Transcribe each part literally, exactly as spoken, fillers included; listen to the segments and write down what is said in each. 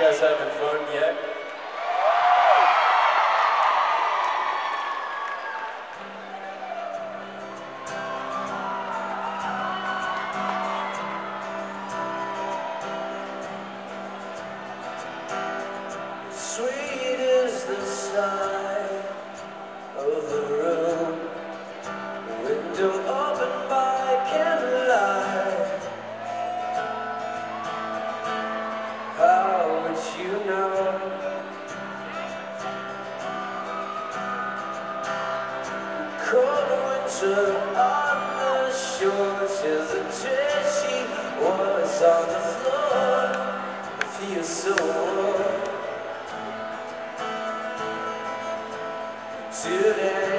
guys having fun yet? Sweet is the sight of the room, window open by candlelight. How would you know? Cold winter on the shore, hesitate, she was on the floor. I feel so warm today,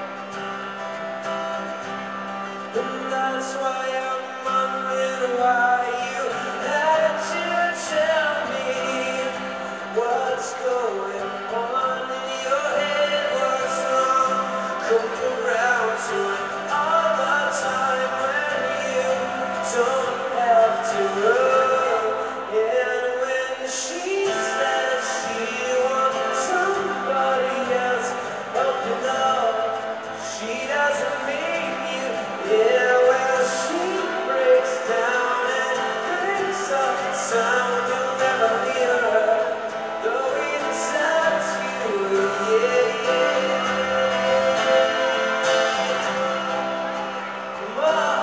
and that's why I'm wondering why you had to tell me what's going on in your head. What's wrong? Come around to it all the time when you don't have to run. And when she says she wants somebody else, you know, she doesn't mean you. Yeah, well, she breaks down and brings a sound you'll never hear her, though it's up to you. Yeah, yeah. I'm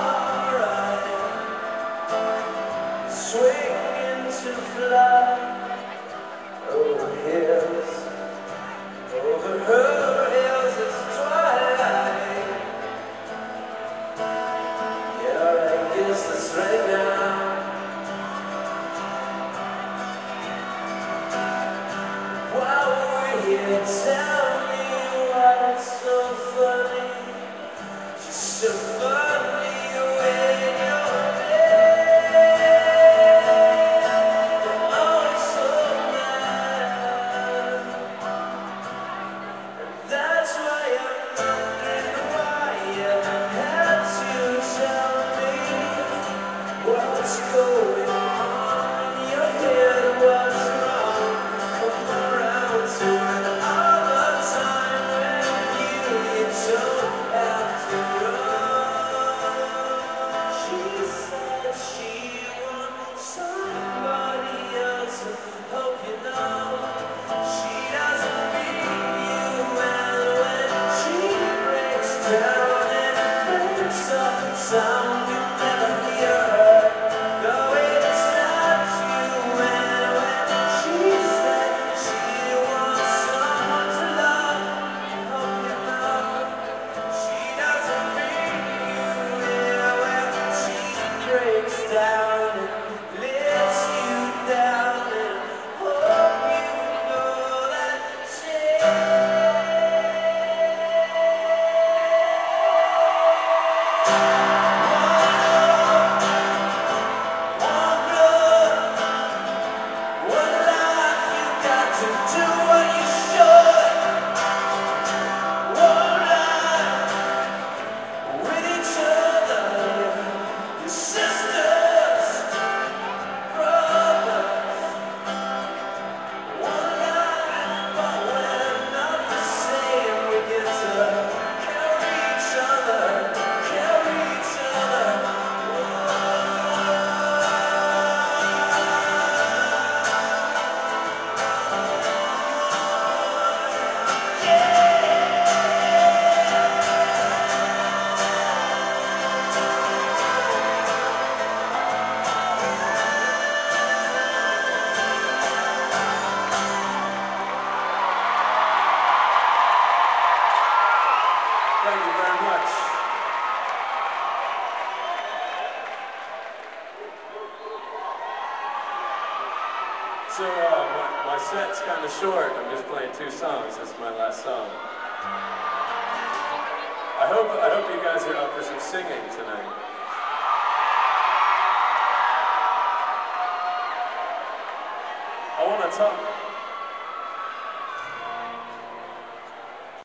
alright, swinging to fly over hills, over her. Right now, while we're here, tell me what's so funny, just so funny when you're there. Oh, it's so mad, and that's why I'm wondering why you had to tell me what's going on in your head. What's wrong? Come around to it all the time when you, you don't have to run. She said she wants somebody else, and hope you know she doesn't mean you. And when she breaks down and breaks up the sound, you'll never hear her. Down and lets you down, and hope you know that she one blood, one life. You got to do what you should. One life with each other, your sister. Thank you very much. So uh, my, my set's kind of short. I'm just playing two songs. This is my last song. I hope I hope you guys are up for some singing tonight. I want to talk.